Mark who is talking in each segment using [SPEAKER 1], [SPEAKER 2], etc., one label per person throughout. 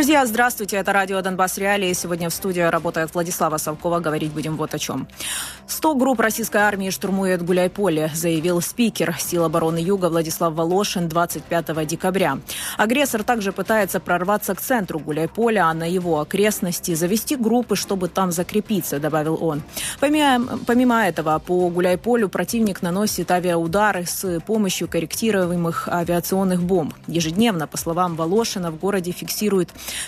[SPEAKER 1] Друзья, здравствуйте, это радио «Донбасс Реалии». Сегодня в студии работает Владислава Совкова. Говорить будем вот о чем. 100 групп российской армии штурмуют Гуляйполе, заявил спикер Сил обороны Юга Владислав Волошин 25 декабря. Агрессор также пытается прорваться к центру Гуляйполя, а на его окрестности завести группы, чтобы там закрепиться, добавил он. Помимо этого, по Гуляйполю противник наносит авиаудары с помощью корректируемых авиационных бомб. Ежедневно, по словам Волошина, в городе фиксируют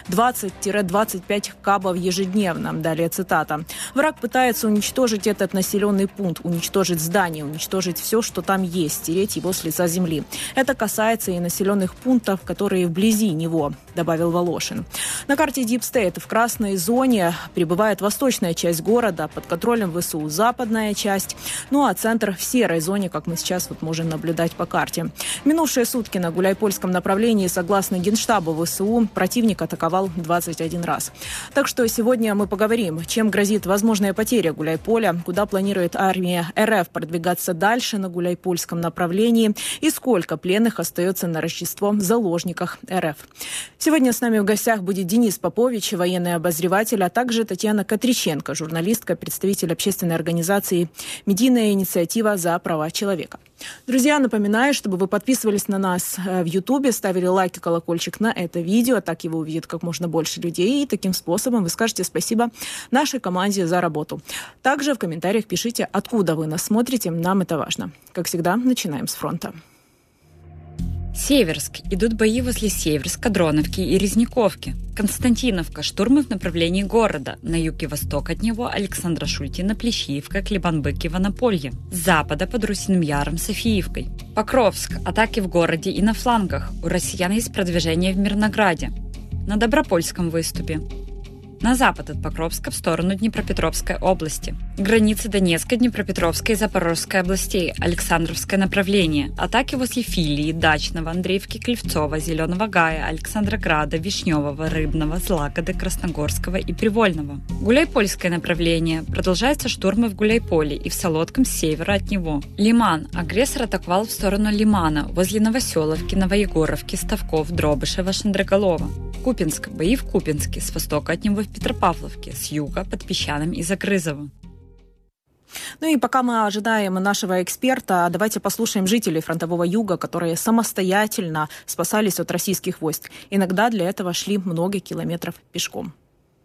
[SPEAKER 1] 20-25 кабов ежедневно. Далее цитата. Враг пытается уничтожить этот населенный пункт, уничтожить здание, уничтожить все, что там есть, стереть его с лица земли. Это касается и населенных пунктов, которые вблизи него, добавил Волошин. На карте Deep State в красной зоне пребывает восточная часть города, под контролем ВСУ западная часть, ну а центр в серой зоне, как мы сейчас можем наблюдать по карте. Минувшие сутки на Гуляйпольском направлении, согласно Генштабу ВСУ, противник атаковал 21 раз. Так что сегодня мы поговорим, чем грозит возможная потеря Гуляйполя, куда планирует армия РФ продвигаться дальше на Гуляйпольском направлении и сколько пленных остается на Рождество в заложниках РФ. Сегодня с нами в гостях будет Денис Попович, военный обозреватель, а также Татьяна Катриченко, журналистка, представитель общественной организации «Медийная инициатива за права человека». Друзья, напоминаю, чтобы вы подписывались на нас в Ютубе, ставили лайк и колокольчик на это видео, так его увидит как можно больше людей, и таким способом вы скажете спасибо нашей команде за работу. Также в комментариях пишите, откуда вы нас смотрите, нам это важно. Как всегда, начинаем с фронта.
[SPEAKER 2] Северск. Идут бои возле Северска, Дроновки и Резниковки. Константиновка. Штурмы в направлении города. На юг и восток от него Александра Шультина, Плещеевка, Клебанбык и Вонополье. С запада под Русиным Яром, Софиевкой. Покровск. Атаки в городе и на флангах. У россиян есть продвижение в Мирнограде. На Добропольском выступе. На запад от Покровска в сторону Днепропетровской области. Границы Донецкой, Днепропетровской и Запорожской областей. Александровское направление. Атаки возле Филии, Дачного, Андреевки, Клевцова, Зеленого Гая, Александрограда, Вишневого, Рыбного, Злакоды, Красногорского и Привольного. Гуляйпольское направление. Продолжаются штурмы в Гуляйполе и в Солодком с севера от него. Лиман. Агрессор атаковал в сторону Лимана, возле Новоселовки, Новоегоровки, Ставков, Дробышева, Шандроголова. Купинск. Бои в Купинске, с востока от него в Петропавловке, с юга под Песчаным и Загрызово.
[SPEAKER 1] Ну и пока мы ожидаем нашего эксперта, давайте послушаем жителей фронтового юга, которые самостоятельно спасались от российских войск. Иногда для этого шли много километров пешком.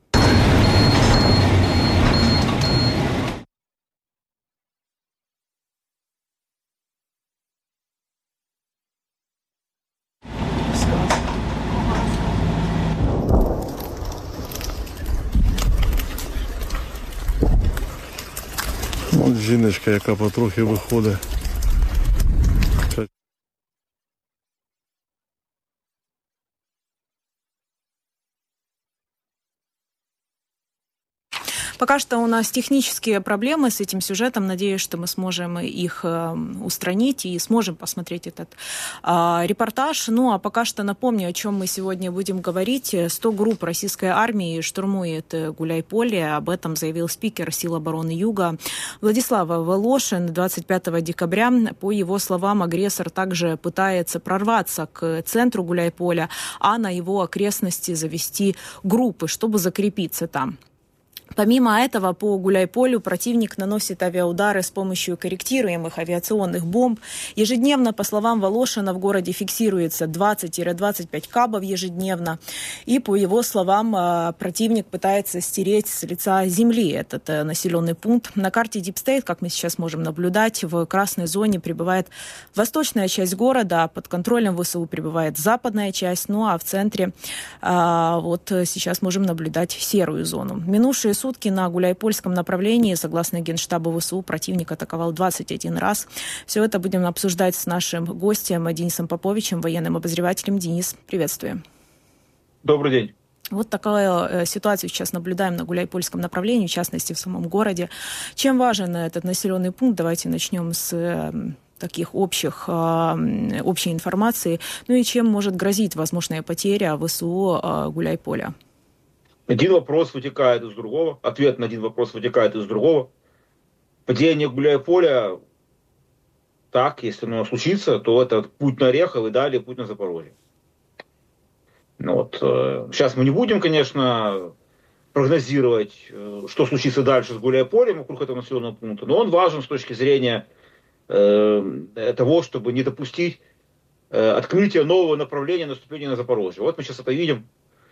[SPEAKER 3] От жіночка, яка потрохи виходить.
[SPEAKER 1] Пока что у нас технические проблемы с этим сюжетом. Надеюсь, что мы сможем их устранить и сможем посмотреть этот репортаж. Ну, а пока что напомню, о чем мы сегодня будем говорить. 100 групп российской армии штурмует Гуляйполе. Об этом заявил спикер Сил обороны Юга Владислав Волошин 25 декабря. По его словам, агрессор также пытается прорваться к центру Гуляйполя, а на его окрестности завести группы, чтобы закрепиться там. Помимо этого, по Гуляйполю противник наносит авиаудары с помощью корректируемых авиационных бомб. Ежедневно, по словам Волошина, в городе фиксируется 20-25 кабов ежедневно. И, по его словам, противник пытается стереть с лица земли этот населенный пункт. На карте Deep State, как мы сейчас можем наблюдать, в красной зоне пребывает восточная часть города, а под контролем ВСУ пребывает западная часть. Ну а в центре вот сейчас можем наблюдать серую зону. Минувшие сутки на Гуляйпольском направлении, согласно Генштабу ВСУ, противник атаковал 21 раз. Все это будем обсуждать с нашим гостем Денисом Поповичем, военным обозревателем. Денис, приветствую.
[SPEAKER 4] Добрый день.
[SPEAKER 1] Вот такая ситуацию сейчас наблюдаем на Гуляйпольском направлении, в частности, в самом городе. Чем важен этот населенный пункт? Давайте начнем с таких общей информации. Ну и чем может грозить возможная потеря ВСУ Гуляйполя?
[SPEAKER 4] Один вопрос вытекает из другого. Ответ на один вопрос вытекает из другого. Падение Гуляйполя, так, если оно случится, то это путь на Орехов и далее путь на Запорожье. Ну, вот. Сейчас мы не будем, конечно, прогнозировать, что случится дальше с Гуляйполем вокруг этого населенного пункта, но он важен с точки зрения того, чтобы не допустить открытия нового направления наступления на Запорожье. Вот мы сейчас это видим.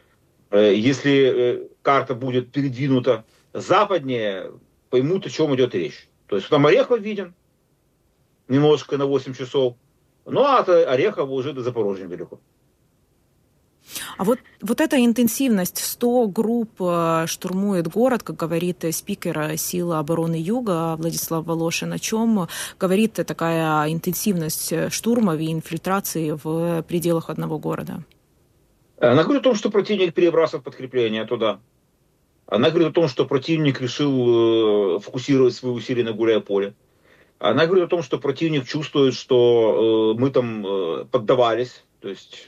[SPEAKER 4] Если карта будет передвинута западнее, поймут, о чем идет речь. То есть там Орехов виден, немножко на 8 часов, ну а от Орехова уже до Запорожья далеко.
[SPEAKER 1] А вот эта интенсивность, 100 групп штурмует город, как говорит спикер Силы обороны Юга Владислав Волошин, о чем говорит такая интенсивность штурмов и инфильтрации в пределах одного города?
[SPEAKER 4] Она говорит о том, что противник перебрасывает подкрепление туда. Она говорит о том, что противник решил фокусировать свои усилия на Гуляйполе. Она говорит о том, что противник чувствует, что мы там поддавались. То есть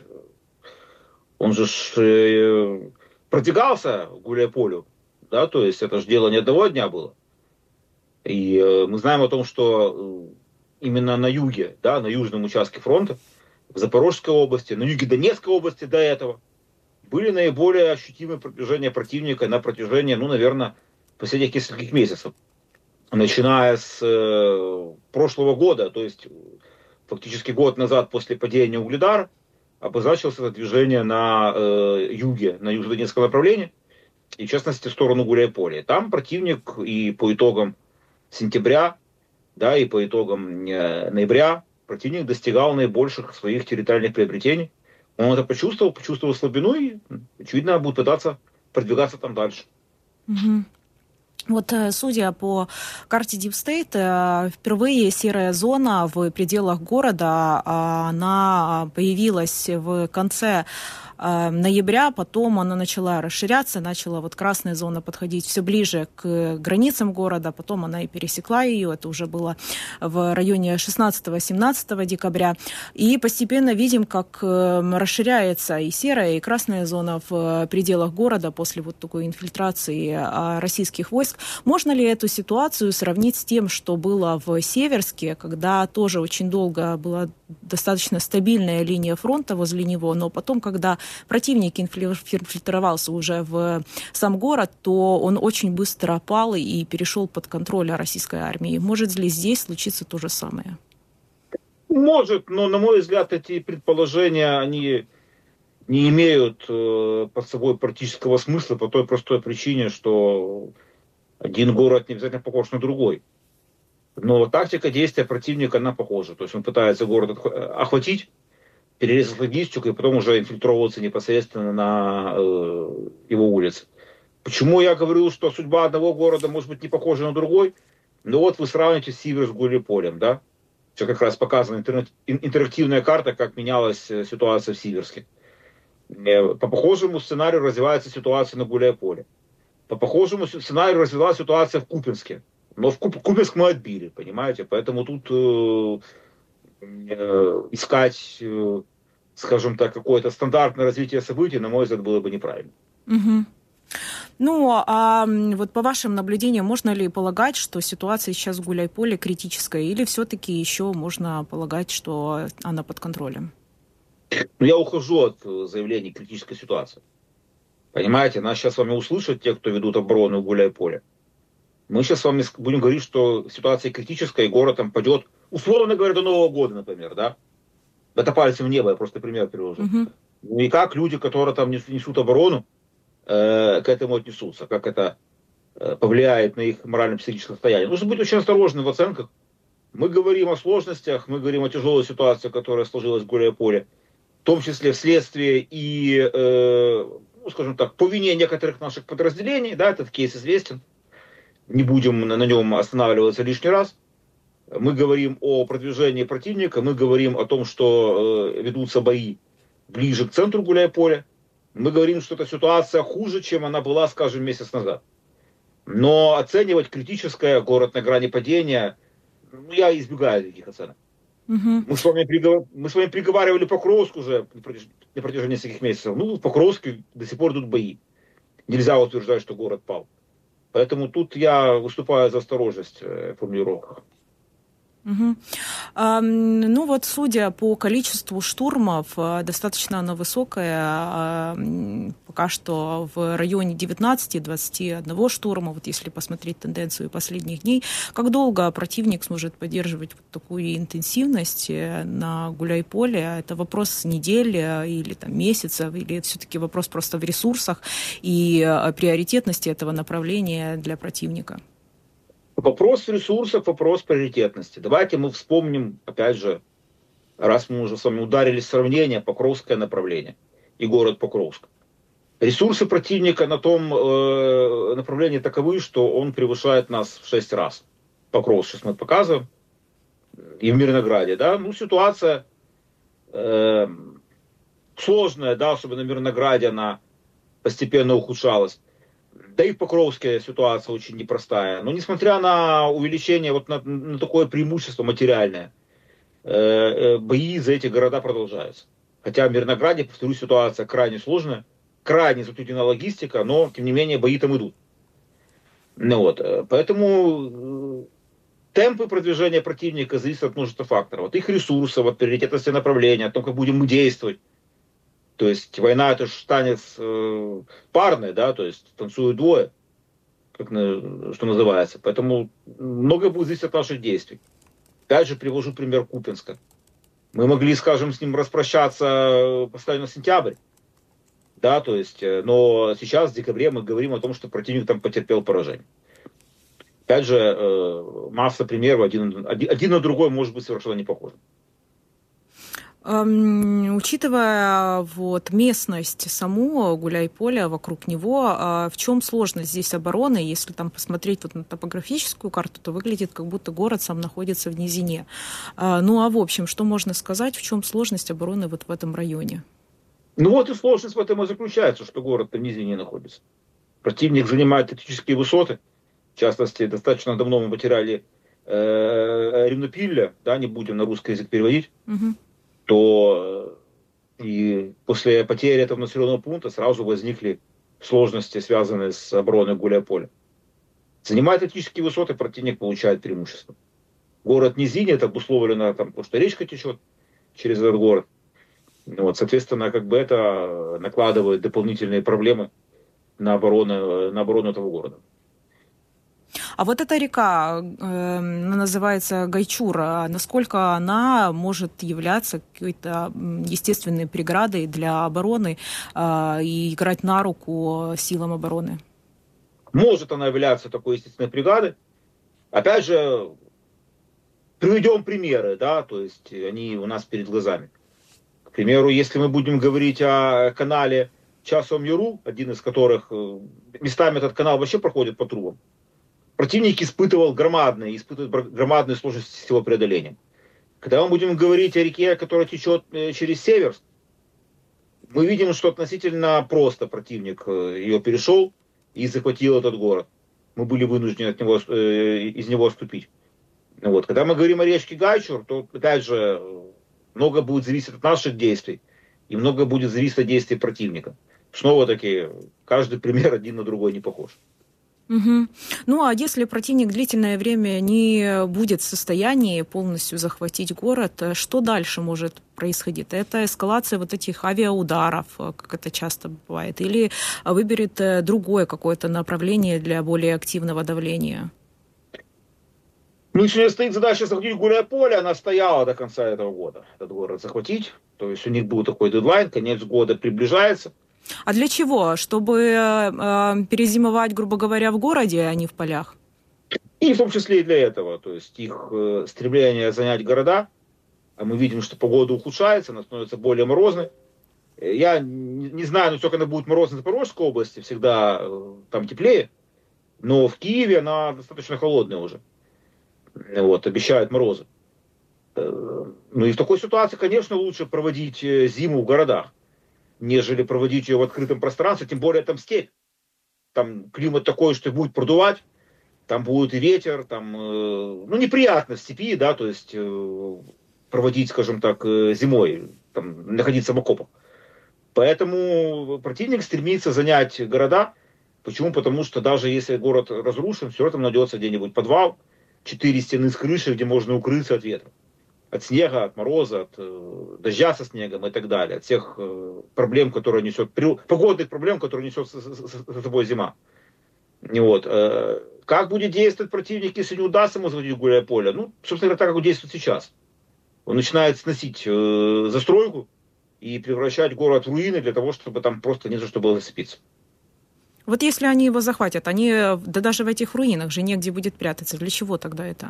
[SPEAKER 4] он же продвигался к Гуляйполю. Да? То есть это же дело не одного дня было. И мы знаем о том, что именно на юге, да, на южном участке фронта, в Запорожской области, на юге Донецкой области до этого, были наиболее ощутимые продвижения противника на протяжении, ну, наверное, последних нескольких месяцев. Начиная с прошлого года, то есть фактически год назад после падения Угледара, обозначилось это движение на юге, на южно-донецком направлении, и в частности в сторону Гуляйполя. Там противник и по итогам сентября, да, и по итогам ноября противник достигал наибольших своих территориальных приобретений. Он это почувствовал слабину и, очевидно, будет пытаться продвигаться там дальше.
[SPEAKER 1] Угу. Вот, судя по карте Deep State, впервые серая зона в пределах города, она появилась в конце ноября, потом она начала расширяться, начала вот красная зона подходить все ближе к границам города, потом она и пересекла ее, это уже было в районе 16-17 декабря, и постепенно видим, как расширяется и серая, и красная зона в пределах города после вот такой инфильтрации российских войск. Можно ли эту ситуацию сравнить с тем, что было в Северске, когда тоже очень долго была достаточно стабильная линия фронта возле него, но потом, когда противник инфильтровался уже в сам город, то он очень быстро опал и перешел под контроль российской армии. Может ли здесь случиться то же самое?
[SPEAKER 4] Может, но, на мой взгляд, эти предположения, они не имеют под собой практического смысла по той простой причине, что один город не обязательно похож на другой. Но тактика действия противника, она похожа. То есть он пытается город охватить, перерезать логистику и потом уже инфильтровываться непосредственно на его улицы. Почему я говорю, что судьба одного города может быть не похожа на другой? Ну вот вы сравните Сиверск с Гуляйполем, да? Сейчас как раз показана интерактивная карта, как менялась ситуация в Сиверске. По похожему сценарию развивается ситуация на Гуляйполе. По похожему сценарию развивалась ситуация в Купянске. Но в Купянск мы отбили, понимаете? Поэтому тут искать, скажем так, какое-то стандартное развитие событий, на мой взгляд, было бы неправильно.
[SPEAKER 1] Угу. Ну, а вот по вашим наблюдениям, можно ли полагать, что ситуация сейчас в Гуляйполе критическая, или все-таки еще можно полагать, что она под контролем?
[SPEAKER 4] Ну, я ухожу от заявлений критической ситуации. Понимаете, нас сейчас с вами услышат те, кто ведут оборону в Гуляйполе. Мы сейчас с вами будем говорить, что ситуация критическая, и город там падет, условно говоря, до Нового года, например, да? Это пальцем в небо, я просто пример привожу. Угу. Ну и как люди, которые там несут оборону, к этому отнесутся, как это повлияет на их морально-психическое состояние. Нужно быть очень осторожным в оценках. Мы говорим о сложностях, мы говорим о тяжелой ситуации, которая сложилась в Гуляйполе, в том числе вследствие и, ну, скажем так, по вине некоторых наших подразделений, да, этот кейс известен, не будем на нем останавливаться лишний раз. Мы говорим о продвижении противника, мы говорим о том, что ведутся бои ближе к центру Гуляйполя. Мы говорим, что эта ситуация хуже, чем она была, скажем, месяц назад. Но оценивать критическое, город на грани падения, ну, я избегаю таких оценок. Угу. Мы с вами приговаривали Покровск уже на протяжении нескольких месяцев. Ну, в Покровске до сих пор идут бои. Нельзя утверждать, что город пал. Поэтому тут я выступаю за осторожность в формулировках.
[SPEAKER 1] Угу. Ну вот, судя по количеству штурмов, достаточно оно высокое. Пока что в районе 19-21 штурма, вот если посмотреть тенденцию последних дней. Как долго противник сможет поддерживать вот такую интенсивность на Гуляйполе? Это вопрос недели или там, месяцев, или это все-таки вопрос просто в ресурсах и приоритетности этого направления для противника?
[SPEAKER 4] Вопрос ресурсов, вопрос приоритетности. Давайте мы вспомним, опять же, раз мы уже с вами ударили сравнение, Покровское направление и город Покровск. Ресурсы противника на том направлении таковы, что он превышает нас в 6 раз. Покровск сейчас мы показываем. И в Мирнограде, да, ну ситуация сложная, да, особенно в Мирнограде она постепенно ухудшалась. Да и в Покровске ситуация очень непростая. Но несмотря на увеличение, вот на такое преимущество материальное, бои за эти города продолжаются. Хотя в Мирнограде, повторюсь, ситуация крайне сложная, крайне затруднена логистика, но, тем не менее, бои там идут. Ну, вот. Поэтому темпы продвижения противника зависят от множества факторов. От их ресурсов, от приоритетности направления, от того, как будем мы действовать. То есть война это же танец парный, да, то есть танцуют двое, как что называется. Поэтому многое будет зависеть от наших действий. Опять же, привожу пример Купянска. Мы могли, скажем, с ним распрощаться, поставить на сентябрь, да, то есть, но сейчас в декабре мы говорим о том, что противник там потерпел поражение. Опять же, масса примеров, один на другой может быть совершенно не похож.
[SPEAKER 1] Учитывая вот местность саму Гуляйполя, вокруг него, в чем сложность здесь обороны? Если там посмотреть вот на топографическую карту, то выглядит, как будто город сам находится в низине. Ну а в общем, что можно сказать, в чем сложность обороны вот в этом районе?
[SPEAKER 4] Ну вот и сложность в этом и заключается, что город в низине находится. Противник занимает тактические высоты. В частности, достаточно давно мы потеряли Ревнопилля, да, не будем на русский язык переводить. Угу. То и после потери этого населенного пункта сразу возникли сложности, связанные с обороной Гуляйполя. Занимая тактические высоты, противник получает преимущество. Город низине, это обусловлено там, потому что речка течет через этот город. Вот, соответственно, как бы это накладывает дополнительные проблемы на оборону этого города.
[SPEAKER 1] А вот эта река, называется Гайчура, насколько она может являться какой-то естественной преградой для обороны и играть на руку силам обороны?
[SPEAKER 4] Может она являться такой естественной преградой. Опять же, приведем примеры, да, то есть они у нас перед глазами. К примеру, если мы будем говорить о канале Часом-Яру, один из которых, местами этот канал вообще проходит по трубам, противник испытывает громадные сложности с его преодолением. Когда мы будем говорить о реке, которая течет через север, мы видим, что относительно просто противник ее перешел и захватил этот город. Мы были вынуждены из него отступить. Вот. Когда мы говорим о речке Гайчур, то, опять же, много будет зависеть от наших действий и много будет зависеть от действий противника. Снова-таки, каждый пример один на другой не похож.
[SPEAKER 1] Угу. Ну а если противник длительное время не будет в состоянии полностью захватить город, что дальше может происходить? Это эскалация вот этих авиаударов, как это часто бывает, или выберет другое какое-то направление для более активного давления?
[SPEAKER 4] Ну, если стоит задача захватить Гуляйполе, она стояла до конца этого года, этот город захватить. То есть у них был такой дедлайн, конец года приближается.
[SPEAKER 1] А для чего? Чтобы перезимовать, грубо говоря, в городе, а не в полях?
[SPEAKER 4] И в том числе и для этого. То есть их стремление занять города. А мы видим, что погода ухудшается, она становится более морозной. Я не знаю, насколько она будет морозной в Запорожской области, всегда там теплее. Но в Киеве она достаточно холодная уже. Вот, обещают морозы. Ну и в такой ситуации, конечно, лучше проводить зиму в городах, нежели проводить ее в открытом пространстве, тем более там степь. Там климат такой, что будет продувать, там будет и ветер, там, ну, неприятно в степи, да, то есть проводить, скажем так, зимой, там, находиться в окопах. Поэтому противник стремится занять города. Почему? Потому что даже если город разрушен, все равно там найдется где-нибудь подвал, 4 стены с крышей, где можно укрыться от ветра, от снега, от мороза, от дождя со снегом и так далее, от всех проблем, которые несет, погодных проблем, которые несет за собой зима. Вот. Как будет действовать противник, если не удастся ему захватить Гуляйполе? Ну, собственно говоря, так, как он действует сейчас. Он начинает сносить застройку и превращать город в руины для того, чтобы там просто не за что было зацепиться.
[SPEAKER 1] Вот если они его захватят, да даже в этих руинах же негде будет прятаться. Для чего тогда это?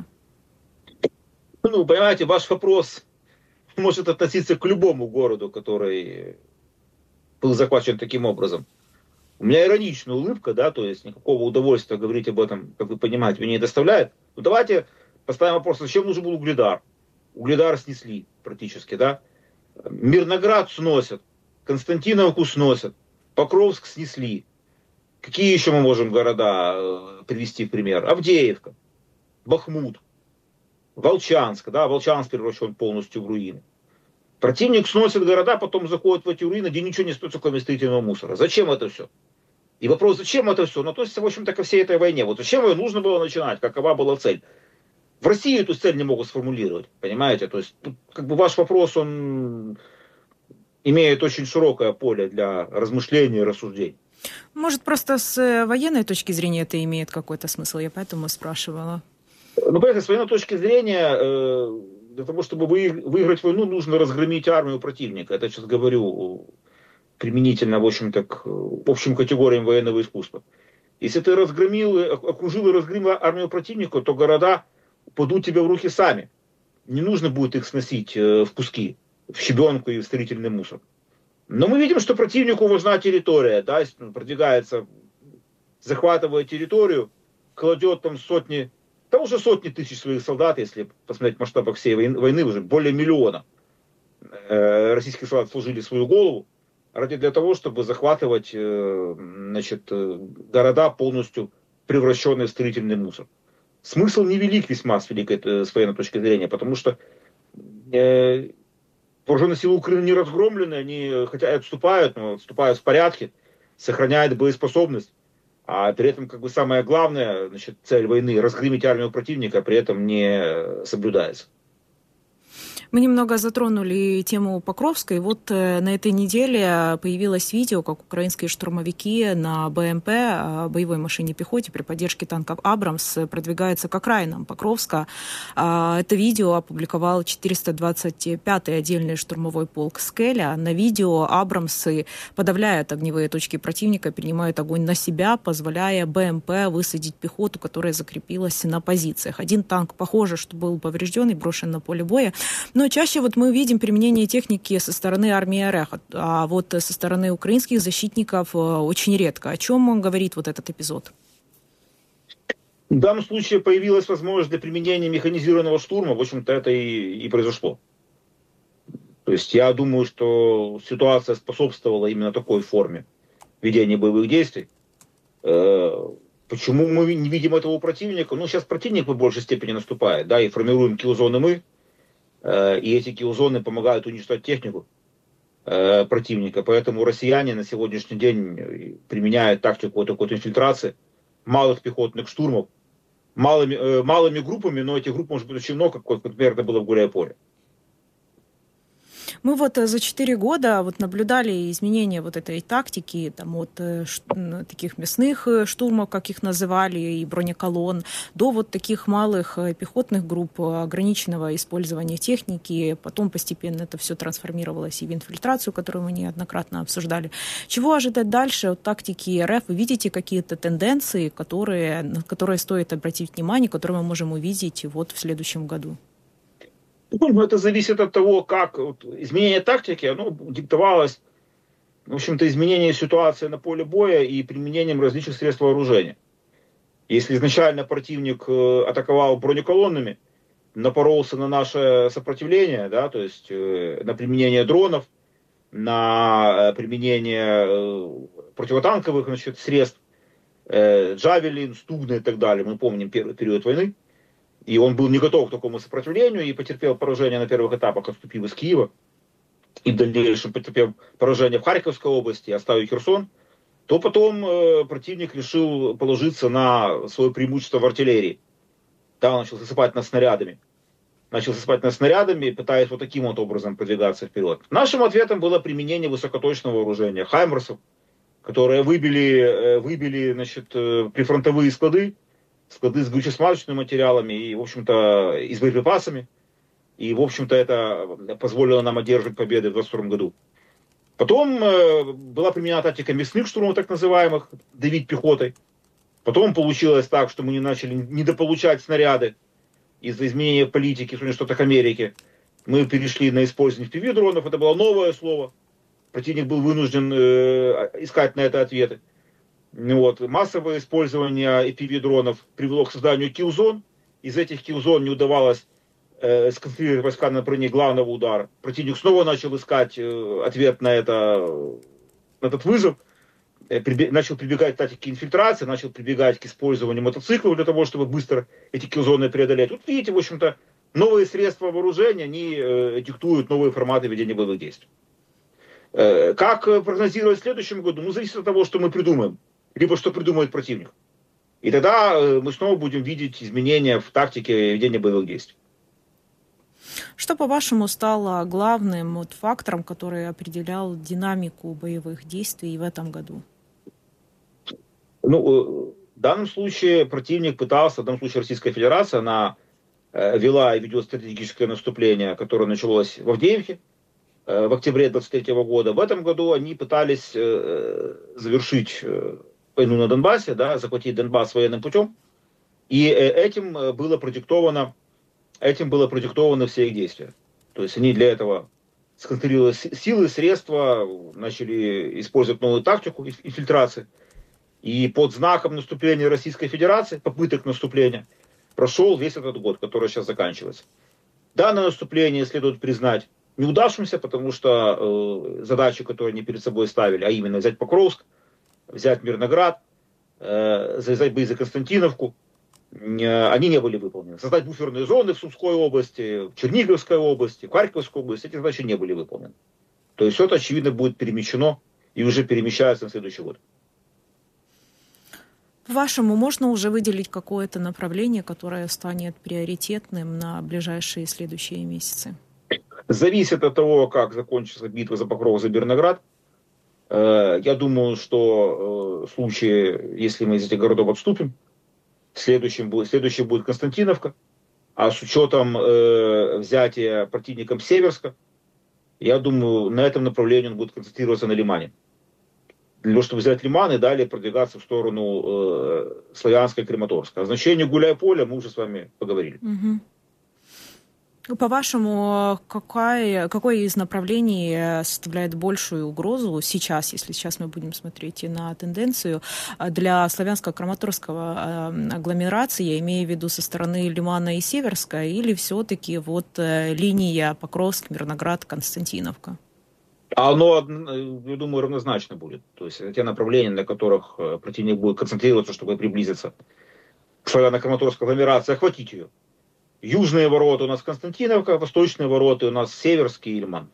[SPEAKER 4] Ну, понимаете, ваш вопрос может относиться к любому городу, который был захвачен таким образом. У меня ироничная улыбка, да, то есть никакого удовольствия говорить об этом, как вы понимаете, мне не доставляет. Ну, давайте поставим вопрос, зачем нужен был Угледар? Угледар снесли практически, да. Мирноград сносят, Константиновку сносят, Покровск снесли. Какие еще мы можем города привести в пример? Авдеевка, Бахмут, Волчанск, да, Волчанск превращен полностью в руины. Противник сносит города, потом заходит в эти руины, где ничего не остается, кроме строительного мусора. Зачем это все? И вопрос, зачем это все? Ну, относится, в общем-то, ко всей этой войне. Вот зачем ее нужно было начинать? Какова была цель? В России эту цель не могут сформулировать, понимаете? То есть, как бы ваш вопрос, он имеет очень широкое поле для размышлений и рассуждений.
[SPEAKER 1] Может, просто с военной точки зрения это имеет какой-то смысл? Я поэтому спрашивала.
[SPEAKER 4] Ну, понимаете, с военной точки зрения, для того, чтобы выиграть войну, нужно разгромить армию противника. Это сейчас говорю применительно, в общем-то, к общим категориям военного искусства. Если ты окружил и разгромил армию противника, то города упадут тебе в руки сами. Не нужно будет их сносить в куски, в щебенку и в строительный мусор. Но мы видим, что противнику важна территория, да, продвигается, захватывая территорию, кладет там уже сотни тысяч своих солдат, если посмотреть в масштабах всей войны, уже более миллиона российских солдат служили свою голову для того, чтобы захватывать, города, полностью превращенные в строительный мусор. Смысл невелик весьма с военной точки зрения, потому что вооруженные силы Украины не разгромлены, они хотя и отступают, но отступают в порядке, сохраняют боеспособность, а при этом, как бы, самое главное, цель войны — разгромить армию противника, при этом не соблюдается.
[SPEAKER 1] Мы немного затронули тему Покровска, и вот на этой неделе появилось видео, как украинские штурмовики на БМП, боевой машине пехоте, при поддержке танков «Абрамс» продвигаются к окраинам Покровска. Это видео опубликовал 425-й отдельный штурмовой полк «Скеля». На видео «Абрамсы» подавляют огневые точки противника, принимают огонь на себя, позволяя БМП высадить пехоту, которая закрепилась на позициях. Один танк, похоже, что был поврежден и брошен на поле боя. Но чаще вот мы видим применение техники со стороны армии РФ, а вот со стороны украинских защитников очень редко. О чем говорит вот этот эпизод?
[SPEAKER 4] В данном случае появилась возможность для применения механизированного штурма. В общем-то, это и произошло. То есть я думаю, что ситуация способствовала именно такой форме ведения боевых действий. Почему мы не видим этого у противника? Ну, сейчас противник в большей степени наступает, да, и формируем киллзоны мы. И эти киллзоны помогают уничтожать технику противника. Поэтому россияне на сегодняшний день применяют тактику такой инфильтрации, малых пехотных штурмов, малыми группами, но этих групп может быть очень много, как, например, это было в Гуляйполе.
[SPEAKER 1] Мы вот за 4 года вот наблюдали изменения вот этой тактики, там, от таких мясных штурмов, как их называли, и бронеколонн, до вот таких малых пехотных групп, ограниченного использования техники. Потом постепенно это все трансформировалось и в инфильтрацию, которую мы неоднократно обсуждали. Чего ожидать дальше от тактики РФ? Вы видите какие-то тенденции, на которые стоит обратить внимание, которые мы можем увидеть вот в следующем году?
[SPEAKER 4] Ну, это зависит от того, как изменение тактики, оно диктовалось, в общем-то, изменением ситуации на поле боя и применением различных средств вооружения. Если изначально противник атаковал бронеколоннами, напоролся на наше сопротивление, да, то есть на применение дронов, на применение противотанковых, средств, Джавелин, Стугна и так далее. Мы помним первый период войны. И он был не готов к такому сопротивлению и потерпел поражение на первых этапах, отступив из Киева. И в дальнейшем потерпел поражение в Харьковской области, оставив Херсон. То потом противник решил положиться на свое преимущество в артиллерии. Да, он начал засыпать нас снарядами, пытаясь вот таким вот образом продвигаться вперед. Нашим ответом было применение высокоточного вооружения, хаймерсов, которые выбили значит, прифронтовые склады с горюче-смазочными материалами и, в общем-то, и с боеприпасами. И, в общем-то, это позволило нам одержать победы в 2022 году. Потом была применена тактика мясных штурмов, так называемых, давить пехотой. Потом получилось так, что мы начали недополучать снаряды из-за изменения политики в Соединенных Штатах Америки. Мы перешли на использование FPV-дронов, это было новое слово. Противник был вынужден искать на это ответы. Вот. Массовое использование FPV-дронов привело к созданию киллзон. Из этих киллзон не удавалось сконцентрировать войска на направлении главного удара. Противник снова начал искать ответ на этот вызов. Начал прибегать к тактике инфильтрации, начал прибегать к использованию мотоциклов для того, чтобы быстро эти киллзоны преодолеть. Тут видите, в общем-то, новые средства вооружения, они диктуют новые форматы ведения боевых действий. Как прогнозировать в следующем году? Ну, зависит от того, что мы придумаем, либо что придумает противник. И тогда мы снова будем видеть изменения в тактике ведения боевых действий.
[SPEAKER 1] Что, по-вашему, стало главным фактором, который определял динамику боевых действий в этом году?
[SPEAKER 4] Ну, в данном случае противник пытался, в данном случае Российская Федерация, она вела и ведет стратегическое наступление, которое началось в Авдеевке в октябре 2023 года. В этом году они пытались завершить войну на Донбассе, да, захватить Донбасс военным путем. И этим было продиктовано все их действия. То есть они для этого сконцентрировали силы, средства, начали использовать новую тактику инфильтрации. И под знаком наступления Российской Федерации, попыток наступления, прошел весь этот год, который сейчас заканчивается. Данное наступление следует признать неудавшимся, потому что задачи, которые они перед собой ставили, а именно взять Покровск, взять Мирноград, завязать бои за Константиновку, они не были выполнены. Создать буферные зоны в Сумской области, в Черниговской области, в Харьковской области, эти задачи не были выполнены. То есть все это, очевидно, будет перемещено и уже перемещается на следующий год.
[SPEAKER 1] По-вашему, можно уже выделить какое-то направление, которое станет приоритетным на ближайшие следующие месяцы?
[SPEAKER 4] Зависит от того, как закончится битва за Покров, за Мирноград. Я думаю, что в случае, если мы из этих городов отступим, следующий будет Константиновка, а с учетом взятия противником Северска, я думаю, на этом направлении он будет концентрироваться на Лимане. Для того, чтобы взять Лиман и далее продвигаться в сторону Славянска и Краматорска. О значении Гуляйполя мы уже с вами поговорили.
[SPEAKER 1] Угу. По-вашему, какое из направлений составляет большую угрозу сейчас, если сейчас мы будем смотреть на тенденцию, для славянско-краматорского агломерации, я имею в виду со стороны Лимана и Северска, или все-таки вот линия Покровск, Мирноград, Константиновка?
[SPEAKER 4] Оно, я думаю, равнозначно будет. То есть это те направления, на которых противник будет концентрироваться, чтобы приблизиться к славяно-краматорской агломерации, охватить ее. Южные ворота у нас Константиновка, восточные ворота у нас Северский и Лиман.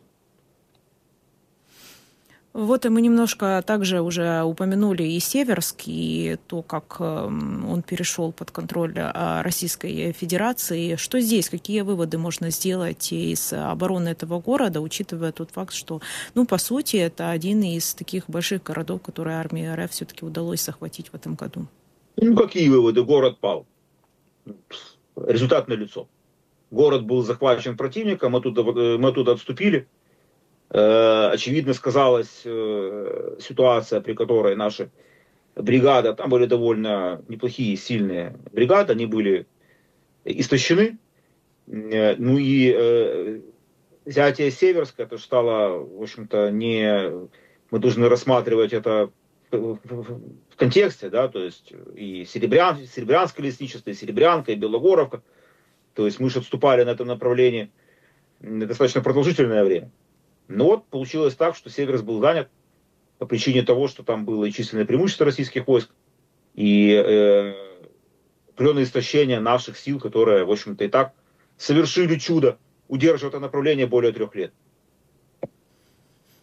[SPEAKER 1] Вот и мы немножко также уже упомянули и Северск, и то, как он перешел под контроль Российской Федерации. Что здесь, какие выводы можно сделать из обороны этого города, учитывая тот факт, что, ну, по сути, это один из таких больших городов, которые армии РФ все-таки удалось захватить в этом году?
[SPEAKER 4] Ну, какие выводы? Город пал. Результат налицо. Город был захвачен противником, мы оттуда отступили. Очевидно сказалась ситуация, при которой наши бригады, там были довольно неплохие, сильные бригады, они были истощены. Ну и взятие Северска, это стало, в общем-то, мы должны рассматривать это в контексте, да, то есть и Серебрянское лесничество, и Серебрянка, и Белогоровка. То есть мы же отступали на этом направлении достаточно продолжительное время. Но вот получилось так, что Северск был занят по причине того, что там было и численное преимущество российских войск, и определенное истощение наших сил, которые, в общем-то, и так совершили чудо, удерживая это направление более 3 лет.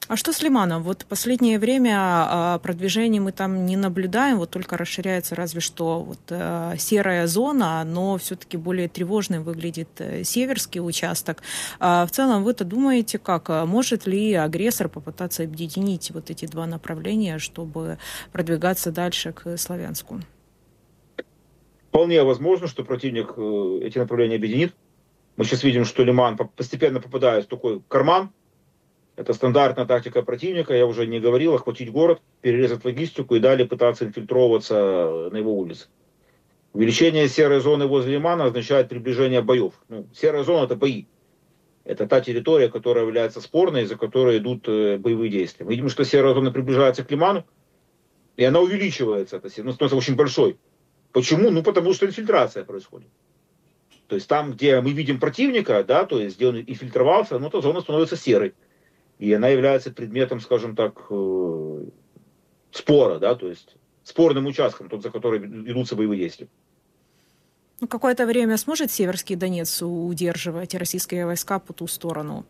[SPEAKER 1] А что с Лиманом? Вот в последнее время продвижения мы там не наблюдаем, вот только расширяется разве что вот серая зона, но все-таки более тревожным выглядит северский участок. В целом, вы-то думаете, как? Может ли агрессор попытаться объединить вот эти два направления, чтобы продвигаться дальше к Славянску?
[SPEAKER 4] Вполне возможно, что противник эти направления объединит. Мы сейчас видим, что Лиман постепенно попадает в такой карман. Это стандартная тактика противника. Я уже не говорил, охватить город, перерезать логистику и далее пытаться инфильтровываться на его улице. Увеличение серой зоны возле Лимана означает приближение боев. Ну, серая зона – это бои. Это та территория, которая является спорной, за которой идут боевые действия. Мы видим, что серая зона приближается к Лиману, и она увеличивается, становится очень большой. Почему? Ну, потому что инфильтрация происходит. То есть там, где мы видим противника, да, то есть где он инфильтровался, ну, эта зона становится серой. И она является предметом, скажем так, спора, да, то есть спорным участком, тот, за который ведутся боевые действия.
[SPEAKER 1] Ну, какое-то время сможет Северский Донец удерживать российские войска по ту сторону?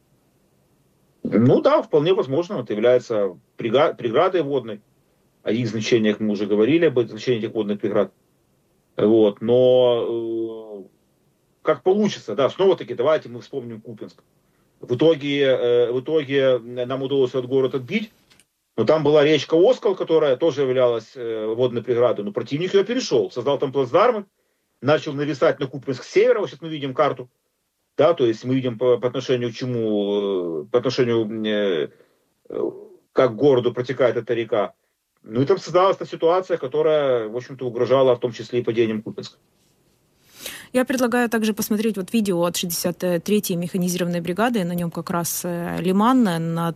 [SPEAKER 4] Ну да, вполне возможно. Это является преградой водной. О их значениях мы уже говорили, об значении этих водных преград. Вот. Но как получится, да, снова-таки давайте мы вспомним Купянск. В итоге нам удалось этот город отбить, но там была речка Оскол, которая тоже являлась водной преградой, но противник ее перешел, создал там плацдармы, начал нависать на Купянск с севера, вот сейчас мы видим карту, да, то есть мы видим по отношению к чему, по отношению как к городу протекает эта река. Ну и там создалась та ситуация, которая, в общем-то, угрожала в том числе и падением Купянска.
[SPEAKER 1] Я предлагаю также посмотреть вот видео от 63-й механизированной бригады. На нем как раз Лиман, над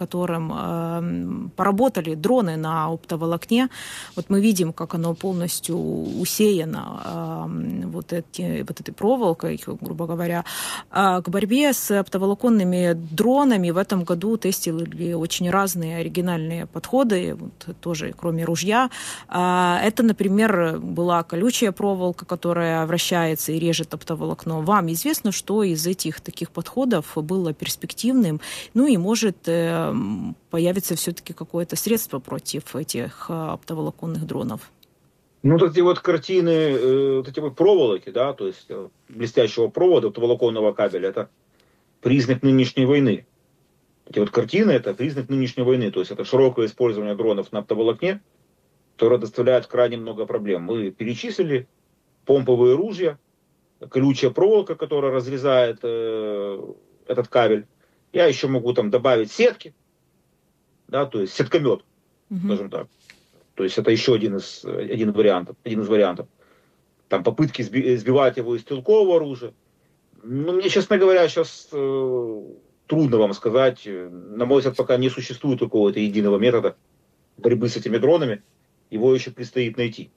[SPEAKER 1] которым поработали дроны на оптоволокне. Вот мы видим, как оно полностью усеяно вот этой проволокой, грубо говоря. К борьбе с оптоволоконными дронами в этом году тестили очень разные оригинальные подходы, вот, тоже кроме ружья. Это, например, была колючая проволока, которая вращается и режет оптоволокно. Вам известно, что из этих таких подходов было перспективным, ну и может появиться все-таки какое-то средство против этих оптоволоконных дронов?
[SPEAKER 4] Ну, вот эти вот картины, вот эти вот проволоки, да, то есть блестящего провода, оптоволоконного кабеля, это признак нынешней войны. Эти вот картины, это признак нынешней войны, то есть это широкое использование дронов на оптоволокне, которое доставляет крайне много проблем. Мы перечислили помповые ружья, колючая проволока, которая разрезает этот кабель. Я еще могу там добавить сетки, да, то есть сеткомет, скажем так. То есть это еще один из вариантов. Там попытки сбивать его из стрелкового оружия. Ну, мне, честно говоря, сейчас трудно вам сказать. На мой взгляд, пока не существует какого-то единого метода борьбы с этими дронами. Его еще предстоит найти.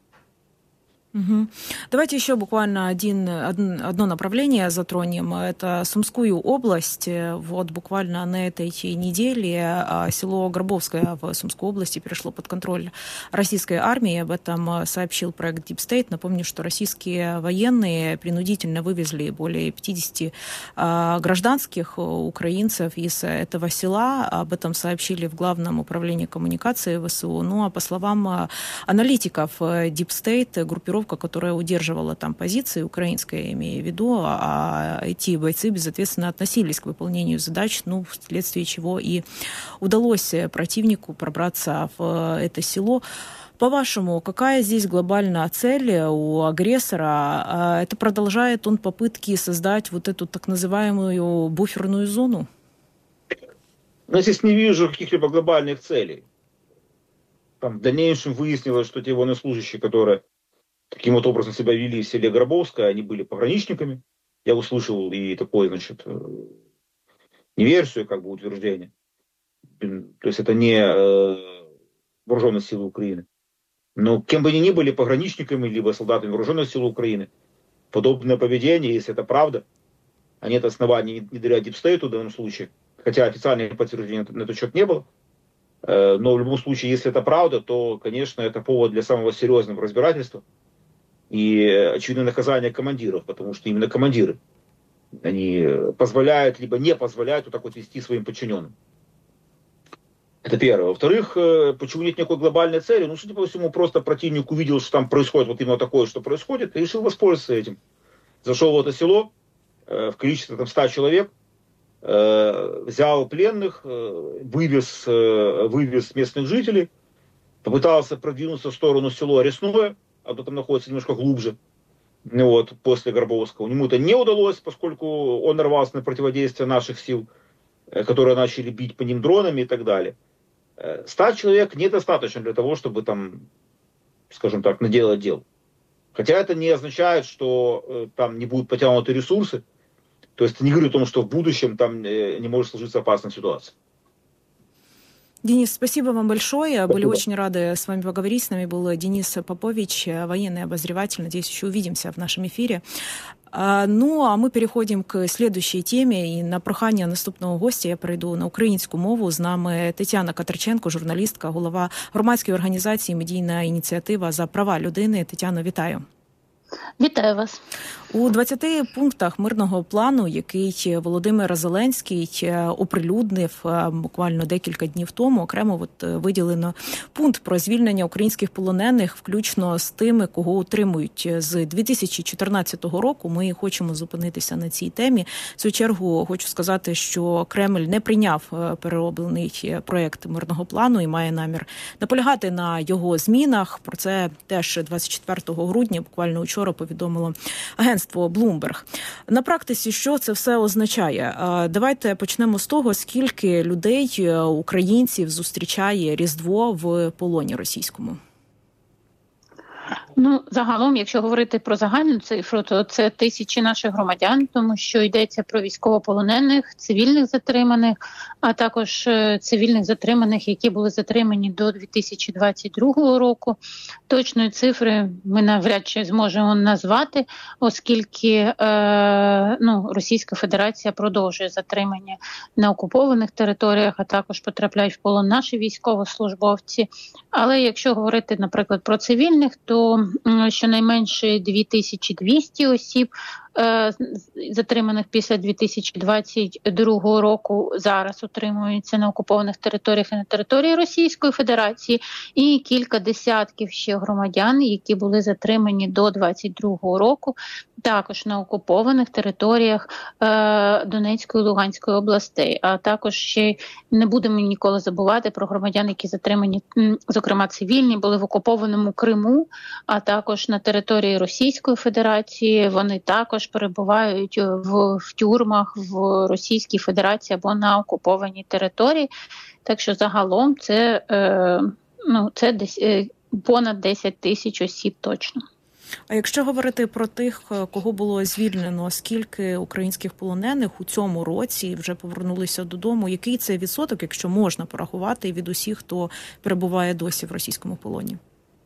[SPEAKER 1] Угу. Давайте еще буквально одно направление затронем. Это Сумскую область. Вот буквально на этой неделе село Гробовское в Сумской области перешло под контроль российской армии. Об этом сообщил проект Deep State. Напомню, что российские военные принудительно вывезли более 50 гражданских украинцев из этого села. Об этом сообщили в Главном управлении коммуникации ВСУ. Ну а по словам аналитиков Deep State, группировка, которая удерживала там позиции, украинская, имея в виду, а эти бойцы безответственно относились к выполнению задач, ну, вследствие чего и удалось противнику пробраться в это село. По-вашему, какая здесь глобальная цель у агрессора? Это продолжает он попытки создать вот эту так называемую буферную зону?
[SPEAKER 4] Я здесь не вижу каких-либо глобальных целей. Там в дальнейшем выяснилось, что те военнослужащие, которые таким вот образом себя вели в селе Гробовское, они были пограничниками. Я услышал и такое, значит, не версию, как бы утверждение. То есть это не вооруженные силы Украины. Но кем бы они ни были, пограничниками, либо солдатами вооруженных сил Украины, подобное поведение, если это правда, а нет оснований не доверять дипстейту в данном случае, хотя официальных подтверждений на этот счет не было, но в любом случае, если это правда, то, конечно, это повод для самого серьезного разбирательства и очевидное наказание командиров, потому что именно командиры, они позволяют, либо не позволяют вот так вот вести своим подчиненным. Это первое. Во-вторых, почему нет никакой глобальной цели? Ну, судя по всему, просто противник увидел, что там происходит вот именно такое, что происходит, и решил воспользоваться этим. Зашел в это село в количестве там 100 человек, взял пленных, вывез местных жителей, попытался продвинуться в сторону села Рясное, а то там находится немножко глубже, вот, после Горбовского. Ему это не удалось, поскольку он нарвался на противодействие наших сил, которые начали бить по ним дронами и так далее. 100 человек недостаточно для того, чтобы там, скажем так, наделать дел. Хотя это не означает, что там не будут потянуты ресурсы. То есть не говорю о том, что в будущем там не может сложиться опасная ситуация.
[SPEAKER 1] Денис, спасибо вам большое.
[SPEAKER 4] Спасибо.
[SPEAKER 1] Были очень рады с вами поговорить. С нами был Денис Попович, военный обозреватель. Надеюсь, еще увидимся в нашем эфире. Ну, а ми переходимо к следующей темі. І на прохання наступного гостя я перейду на українську мову. З нами Тетяна Катерченко, журналістка, голова громадської організації «Медійна ініціатива за права людини». Тетяно, вітаю.
[SPEAKER 5] Вітаю вас.
[SPEAKER 1] У 20 пунктах мирного плану, який Володимир Зеленський оприлюднив буквально декілька днів тому, окремо виділено пункт про звільнення українських полонених, включно з тими, кого утримують з 2014 року. Ми хочемо зупинитися на цій темі. В свою чергу хочу сказати, що Кремль не прийняв перероблений проєкт мирного плану і має намір наполягати на його змінах. Про це теж 24 грудня, буквально вчора, повідомило агентство Bloomberg. На практиці що це все означає? Давайте почнемо з того, скільки людей, українців, зустрічає Різдво в полоні російському.
[SPEAKER 5] Ну, загалом, якщо говорити про загальну цифру, то це тисячі наших громадян, тому що йдеться про військовополонених, цивільних затриманих, а також цивільних затриманих, які були затримані до 2022 року. Точної цифри ми навряд чи зможемо назвати, оскільки Російська Федерація продовжує затримання на окупованих територіях, а також потрапляють в полон наші військовослужбовці. Але якщо говорити, наприклад, про цивільних, то щонайменше 2200 осіб, затриманих після 2022 року, зараз утримуються на окупованих територіях і на території Російської Федерації, і кілька десятків ще громадян, які були затримані до 2022 року, також на окупованих територіях Донецької і Луганської областей. А також ще не будемо ніколи забувати про громадян, які затримані, зокрема цивільні, були в окупованому Криму, а також на території Російської Федерації. Вони також перебувають в тюрмах в Російській Федерації або на окупованій території. Так що загалом це десь понад 10 тисяч осіб точно.
[SPEAKER 1] А якщо говорити про тих, кого було звільнено, скільки українських полонених у цьому році вже повернулися додому, який це відсоток, якщо можна порахувати, від усіх, хто перебуває досі в російському полоні?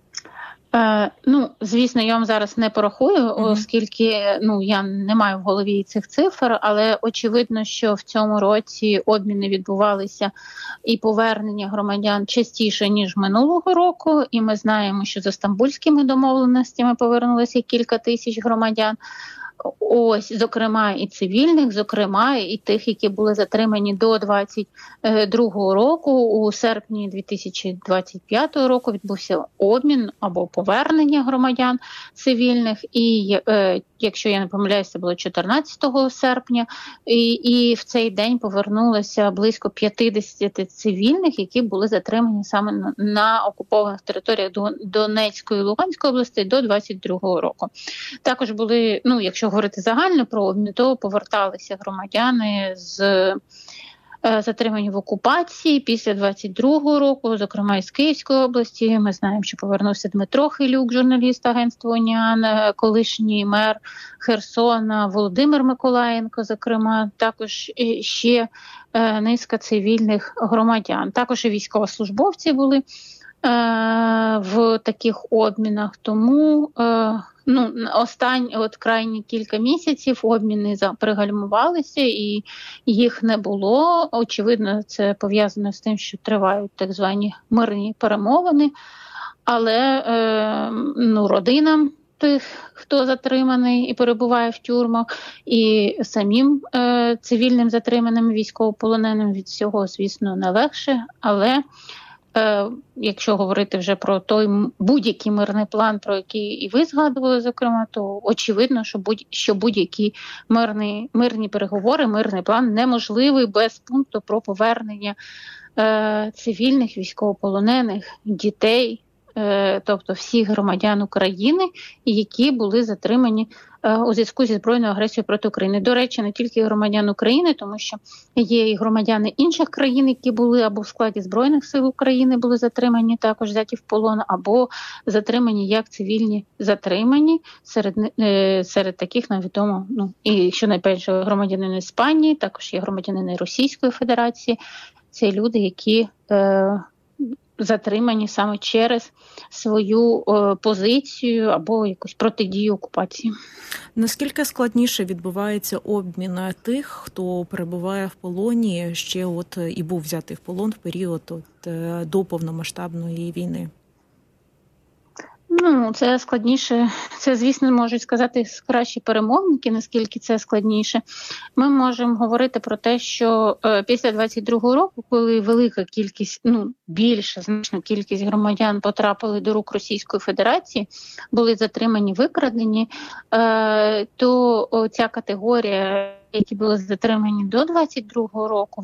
[SPEAKER 5] Звісно, я вам зараз не порахую, оскільки я не маю в голові цих цифр, але очевидно, що в цьому році обміни відбувалися і повернення громадян частіше, ніж минулого року, і ми знаємо, що за стамбульськими домовленостями повернулися кілька тисяч громадян. Ось, зокрема, і цивільних, зокрема, і тих, які були затримані до 2022 року. У серпні 2025 року відбувся обмін або повернення громадян цивільних. І, якщо я не помиляюся, це було 14 серпня. І в цей день повернулося близько 50 цивільних, які були затримані саме на окупованих територіях Донецької і Луганської областей до 2022 року. Також були, якщо говорити загально про обмін, то поверталися громадяни з затримані в окупації після 22-го року, зокрема із Київської області. Ми знаємо, що повернувся Дмитро Хилюк, журналіст агентства «Уніан», колишній мер Херсона, Володимир Миколаєнко, зокрема, також ще низка цивільних громадян. Також і військовослужбовці були в таких обмінах, тому крайні кілька місяців обміни пригальмувалися і їх не було. Очевидно, це пов'язано з тим, що тривають так звані мирні перемовини, але родинам тих, хто затриманий і перебуває в тюрмах, і самим цивільним затриманим військовополоненим від цього, звісно, не легше, але якщо говорити вже про той будь-який мирний план, про який і ви згадували, зокрема, то очевидно, що будь-які мирні переговори, мирний план неможливий без пункту про повернення цивільних військовополонених, дітей, тобто всіх громадян України, які були затримані у зв'язку зі збройною агресією проти України. До речі, не тільки громадян України, тому що є і громадяни інших країн, які були або в складі Збройних сил України були затримані, також взяті в полон, або затримані як цивільні затримані. Серед таких нам відомо, і що найперше громадянини Іспанії, також є громадянини Російської Федерації. Це люди, які затримані саме через свою позицію або якусь протидію окупації.
[SPEAKER 1] Наскільки складніше відбувається обмін тих, хто перебуває в полоні, ще і був взятий в полон в період до повномасштабної війни?
[SPEAKER 5] Це складніше. Це, звісно, можуть сказати кращі перемовники, наскільки це складніше. Ми можемо говорити про те, що після 22-го року, коли велика кількість, більша значна кількість громадян потрапили до рук Російської Федерації, були затримані, викрадені, то ця категорія, які були затримані до 22-го року,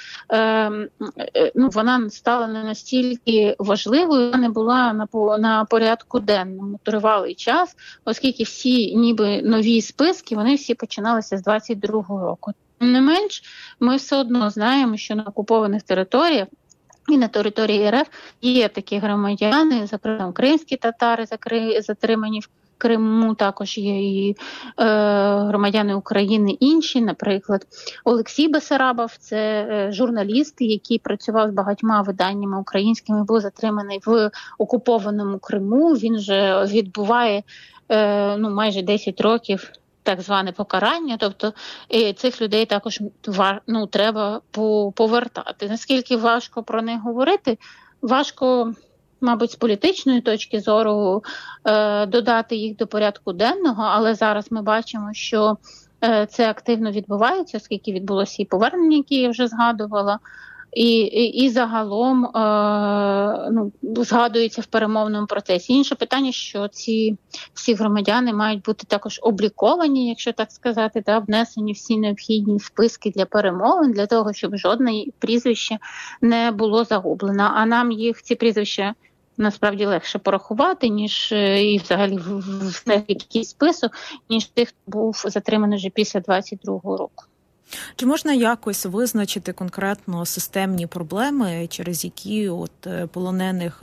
[SPEAKER 5] вона стала не настільки важливою, вона не була на порядку денному тривалий час, оскільки всі ніби нові списки, вони всі починалися з 22-го року. Тим не менш, ми все одно знаємо, що на окупованих територіях і на території РФ є такі громадяни, зокрема кримські татари, затримані в Криму, також є і громадяни України інші, наприклад, Олексій Бесарабов, це журналіст, який працював з багатьма виданнями українськими, був затриманий в окупованому Криму. Він вже відбуває майже 10 років так зване покарання, тобто цих людей також треба повертати. Наскільки важко про них говорити? Важко, мабуть, з політичної точки зору додати їх до порядку денного, але зараз ми бачимо, що це активно відбувається, оскільки відбулося і повернення, які я вже згадувала, і загалом згадується в перемовному процесі. Інше питання, що ці всі громадяни мають бути також обліковані, якщо так сказати, внесені всі необхідні списки для перемовин, для того, щоб жодне прізвище не було загублено. А нам ці прізвища насправді легше порахувати, ніж і взагалі внести якийсь список, ніж тих, хто був затриманий вже після 22-го року.
[SPEAKER 1] Чи можна якось визначити конкретно системні проблеми, через які полонених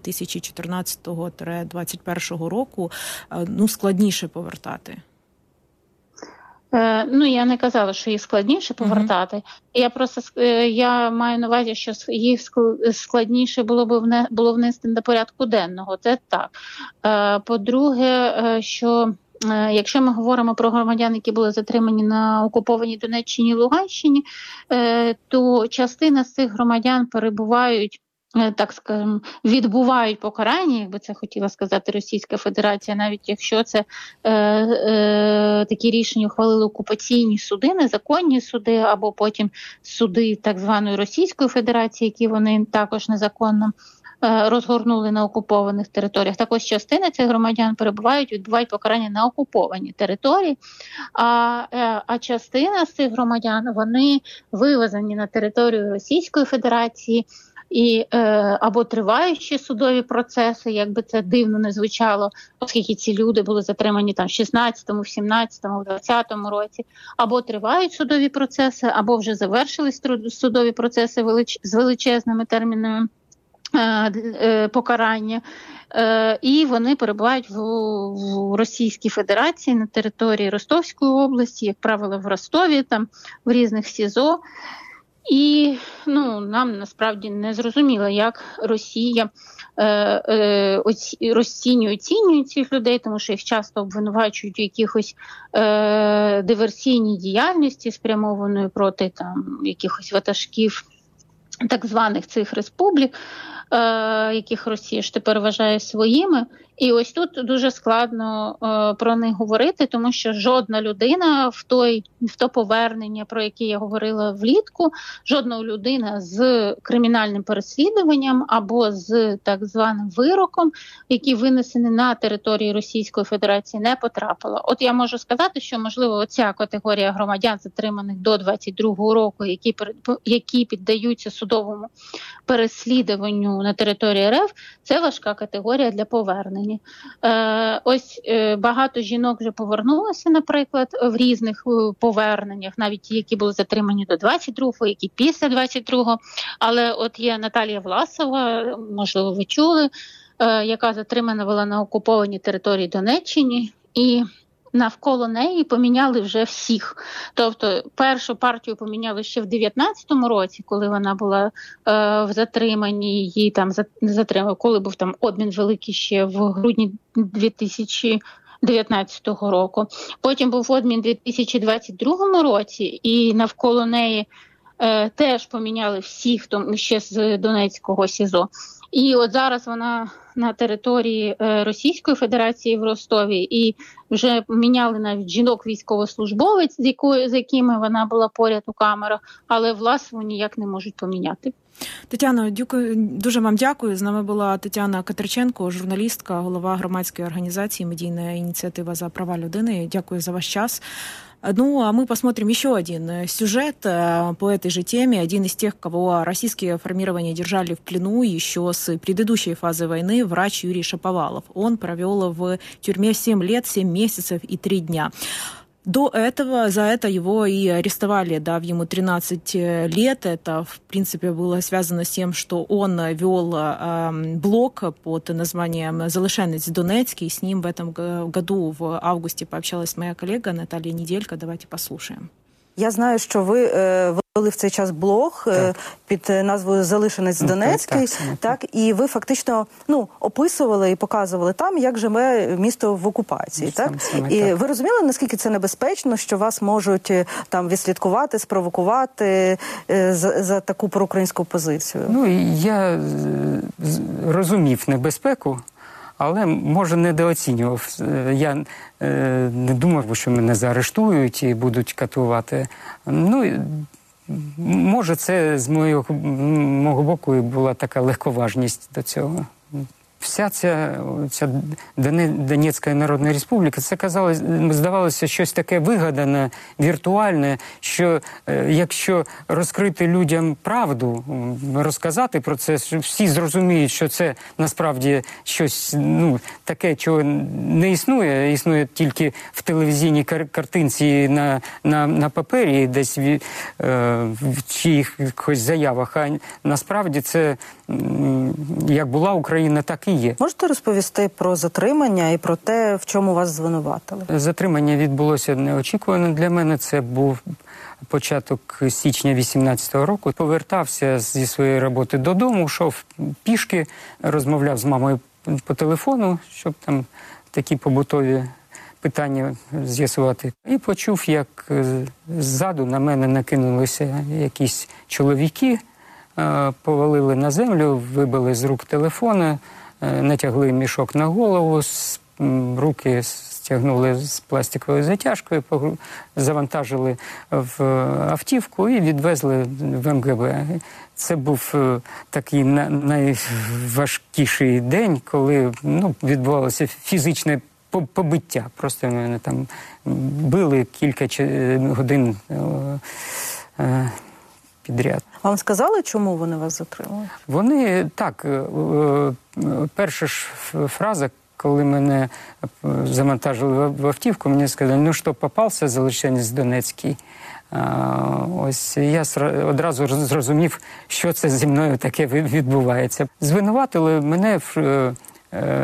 [SPEAKER 1] 2014-2021 року складніше повертати?
[SPEAKER 5] Я не казала, що їх складніше повертати. Я маю на увазі, що їх складніше було внести до порядку денного. Це так. По-друге, що якщо ми говоримо про громадян, які були затримані на окупованій Донеччині і Луганщині, то частина з цих громадян перебувають, так скажемо, відбувають покарання, як би це хотіла сказати Російська Федерація, навіть якщо це такі рішення ухвалили окупаційні суди, незаконні суди, або потім суди так званої Російської Федерації, які вони також незаконно розгорнули на окупованих територіях. Так ось частина цих громадян відбувають покарання на окупованій території, а частина з цих громадян, вони вивезені на територію Російської Федерації, або триваючі судові процеси, як би це дивно не звучало, оскільки ці люди були затримані в 16-му, в 17-му, в 20-му році, або тривають судові процеси, або вже завершились судові процеси з величезними термінами покарання, і вони перебувають в Російській Федерації на території Ростовської області, як правило, в Ростові, в різних СІЗО. І нам насправді не зрозуміло, як Росія оцінює цих людей, тому що їх часто обвинувачують у якихось диверсійній діяльності, спрямованої проти якихось ватажків так званих цих республік, яких Росія ж тепер вважає своїми. І ось тут дуже складно про них говорити, тому що жодна людина в то повернення, про яке я говорила влітку, жодна людина з кримінальним переслідуванням або з так званим вироком, які винесені на території Російської Федерації, не потрапила. От я можу сказати, що, можливо, оця категорія громадян, затриманих до 22-го року, які піддаються судовому переслідуванню на території РФ, це важка категорія для повернення. Ось багато жінок вже повернулося, наприклад, в різних поверненнях, навіть ті, які були затримані до 22-го, які після 22-го. Але от є Наталія Власова, можливо, ви чули, яка затримана була на окупованій території Донеччини, і навколо неї поміняли вже всіх. Тобто першу партію поміняли ще в 19-му році, коли вона була в затриманні, її там затримали, коли був там обмін великий ще в грудні 2019 року. Потім був обмін у 2022 році, і навколо неї теж поміняли всіх, хто ще з Донецького СІЗО. І от зараз вона на території Російської Федерації в Ростові, і вже міняли навіть жінок-військовослужбовець, з якими вона була поряд у камерах, але Власову ніяк не можуть поміняти.
[SPEAKER 1] Тетяно, дуже вам дякую. З нами була Тетяна Катерченко, журналістка, голова громадської організації «Медійна ініціатива за права людини». Дякую за ваш час. Ну, а мы посмотрим еще один сюжет по этой же теме. Один из тех, кого российские формирования держали в плену еще с предыдущей фазы войны, врач Юрий Шаповалов. Он провел в тюрьме 7 лет, 7 месяцев и 3 дня. До этого, за это его и арестовали, дав ему 13 лет. Это, в принципе, было связано с тем, что он вел блог под названием «Залишенець Донецький». С ним в этом году, в августе, пообщалась моя коллега Наталья Неделька. Давайте послушаем.
[SPEAKER 6] Я знаю, що ви вели в цей час блог під назвою «Залишенець Донецький», так, і ви фактично описували і показували там, як живе місто в окупації. Так? І ви розуміли, наскільки це небезпечно, що вас можуть там відслідкувати, спровокувати за таку проукраїнську позицію?
[SPEAKER 7] Ну, я розумів небезпеку, але, може, недооцінював. Я не думав, що мене заарештують і будуть катувати. Ну, може, це з мого боку і була така легковажність до цього. Вся ця Донецька Народна Республіка, це здавалося щось таке вигадане, віртуальне, що якщо розкрити людям правду, розказати про це, всі зрозуміють, що це насправді щось таке, чого не існує, існує тільки в телевізійній картинці на папері, десь в чиїхось заявах, а насправді це як була Україна, так і є.
[SPEAKER 6] Можете розповісти про затримання і про те, в чому вас звинуватили?
[SPEAKER 7] Затримання відбулося неочікувано для мене. Це був початок січня 18-го року. Повертався зі своєї роботи додому, йшов пішки, розмовляв з мамою по телефону, щоб там такі побутові питання з'ясувати. І почув, як ззаду на мене накинулися якісь чоловіки, повалили на землю, вибили з рук телефона, натягли мішок на голову, руки стягнули з пластиковою затяжкою, завантажили в автівку і відвезли в МГБ. Це був такий найважкіший день, коли відбувалося фізичне побиття. Просто мене там били кілька годин підряд.
[SPEAKER 6] Вам сказали, чому вони вас затримали?
[SPEAKER 7] Вони, так, перша ж фраза, коли мене завантажили в автівку, мені сказали, ну що, попався залишенець Донецький? Ось я одразу зрозумів, що це зі мною таке відбувається. Звинуватили мене в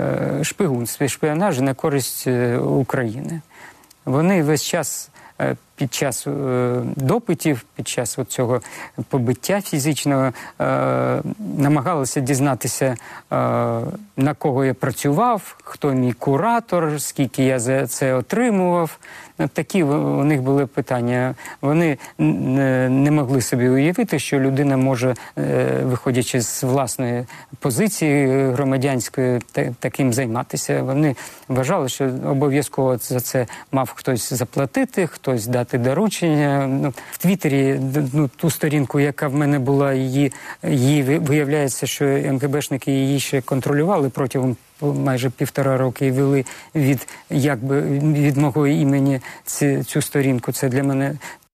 [SPEAKER 7] шпигунстві, шпіонажі на користь України. Вони весь час під час допитів, під час цього побиття фізичного, намагалися дізнатися, на кого я працював, хто мій куратор, скільки я за це отримував. Такі у них були питання. Вони не могли собі уявити, що людина може, виходячи з власної позиції громадянської, таким займатися. Вони вважали, що обов'язково за це мав хтось заплатити, хтось дати доручення. В Твіттері, ту сторінку, яка в мене була, її виявляється, що МКБшники її ще контролювали протягом майже 1,5 роки і вели від мого імені цю сторінку. Це для мене